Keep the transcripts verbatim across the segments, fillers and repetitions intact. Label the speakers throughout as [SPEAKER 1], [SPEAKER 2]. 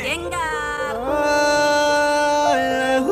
[SPEAKER 1] Gengar.
[SPEAKER 2] Ah, uh,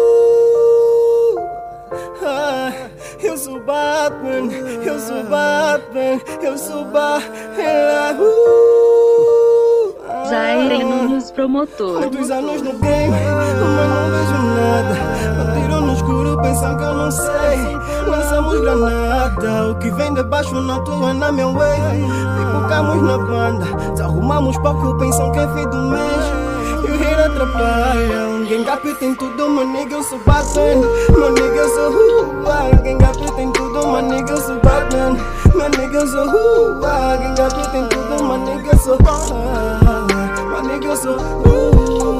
[SPEAKER 2] ah, eu sou Batman, eu sou Batman, eu sou Batman. Uh,
[SPEAKER 3] Zaire Nunes promotor.
[SPEAKER 2] Muitos anos no game, mas não vejo nada. Atiro no escuro, pensam que eu não sei. Lançamos granada, o que vem de baixo não atua na minha way. Pipocamos na banda, desarrumamos palco, pensam que é fim do mês. E o hate atrapalha. Gengar tem tudo, meu nigga, eu sou Batman. Meu nigga, eu sou uh, Gengar tem tudo, meu nigga, eu sou Batman. Meu nigga, eu sou uh, Gengar tem tudo, meu nigga, eu sou uh, meu nigga, eu sou uh,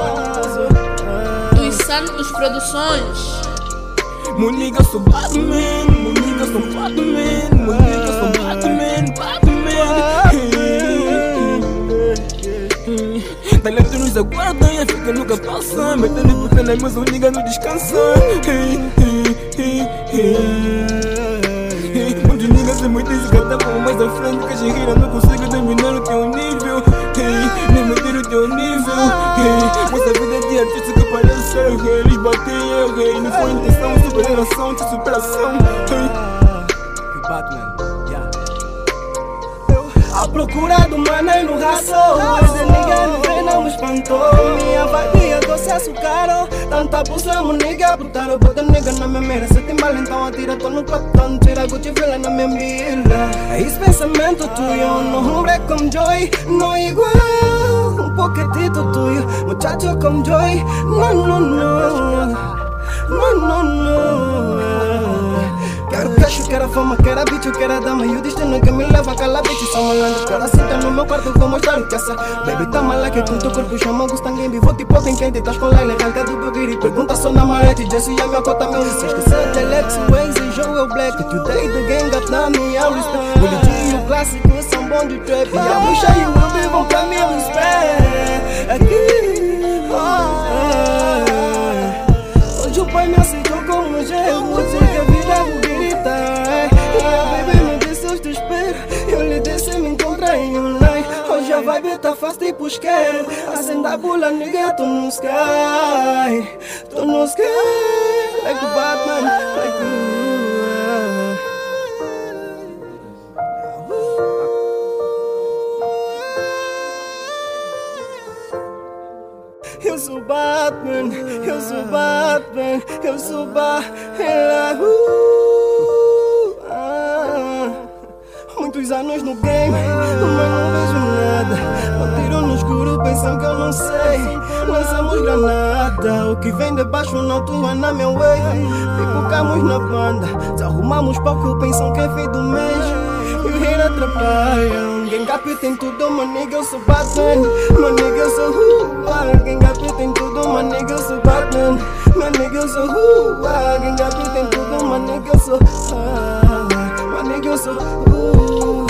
[SPEAKER 4] Dos Santos Produções.
[SPEAKER 2] meu nigga, eu sou Batman. Meu nigga, eu sou Batman. Meu nigga, eu sou Batman. Batman. Talento nos aguarda e fica nunca passa. Metendo putana, mas o nigga não descansa. Muitos niggas se muitos se cantavam mais à frente. Que a gente não consegue dominar o teu nível. Nem meter o teu nível. Mas a vida de artista que parece ser rei. Eles batem eu rei. Não foi intenção, superação de superação. Batman, yeah. À procura do mané no raço. Esse nigga não vem, não me espantou. Minha vadia doce açucaro. Tanta pulsamos, nigga, botaram bota nigga na minha mira. Se tem mal, então atira, tô no platão. Tira Gucci Villa na minha mira. É esse pensamento tuyo, no hombre como Joy. No igual, um poquitito tuyo. Muchacho como Joy, no, no, no. No, no, no. Quero cash, quero fama, quero bicho, quero dama. E o destino que me leva a calar, bitch, sou malandro. Quero cinta no meu quarto, vou mostrar o que essa baby tá malaca, com teu corpo chama, gusta ninguém. Vivo tipo tem quente, tá com lela, arranca do bugiri. Pergunta só na marete, Jesse e a minha cota mil. Se esquecer de Alex, Waze e Joel Black. Today the gang up na minha respect. O Ligi e o clássico são bons de trap. E a bruxa e o Ruby vão pra mim respect. Aqui, oh, hoje o pai me aceitou como gelo. Sei que a vida é bonita. E a baby me disse eu te espero. Eu lhe disse me encontra em online. Hoje a vibe tá fácil tipo isqueiro. Acenda a bula, nigga, tô no sky. Tô no sky. Like a Batman, like you. Eu sou Batman, eu sou Batman, eu sou Batman. Uh, ah, muitos anos no game, mas não vejo nada. Atiro no escuro, pensam que eu não sei. Lançamos granada, o que vem de baixo não atua na minha way. Pipocamos na banda, desarrumamos palco, pensam que é fim do mês. E o hate atrapalha. Gengar tem tudo, meu nigga, eu sou Batman. Meu nigga, eu sou uh, Gengar tem tudo, meu nigga, eu sou Batman. Meu nigga, eu sou uh, Gengar tem tudo, meu nigga, eu sou uh, meu nigga, eu sou uh,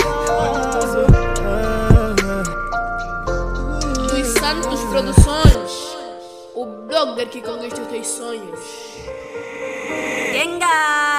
[SPEAKER 4] Dos Santos Produções. O blogger que conquista os teus sonhos.
[SPEAKER 1] Gengar.